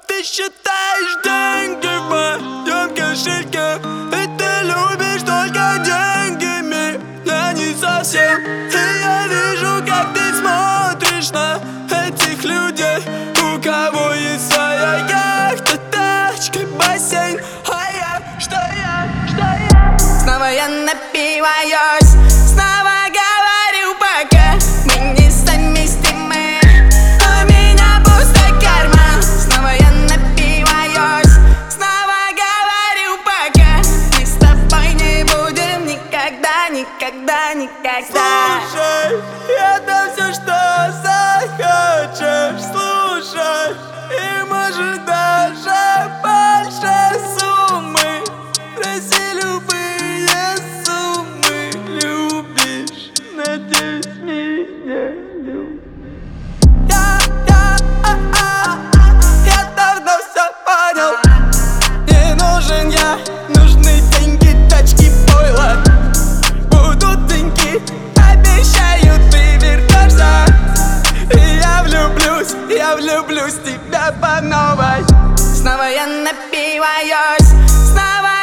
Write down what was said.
ты считаешь деньги в моем кошельке, и ты любишь только деньгами, я не совсем. И я вижу, как ты смотришь на этих людей, у кого есть своя яхта, тачка, бассейн, а я снова я напиваюсь, снова говорю пока мы несовместимы, у меня пустой карман. Снова я напиваюсь, снова говорю пока мы с тобой не будем никогда, никогда, никогда. Слушай, это все, что захочешь слушать, и может даже больше суммы. Проси любые суммы, любишь, надеюсь, меня любишь. Я давно все понял, не нужен я, нужны деньги, тачки, пойло. Будут деньги, обещаю, ты вернешься, и я влюблюсь в тебя по новой. Снова я напиваюсь, снова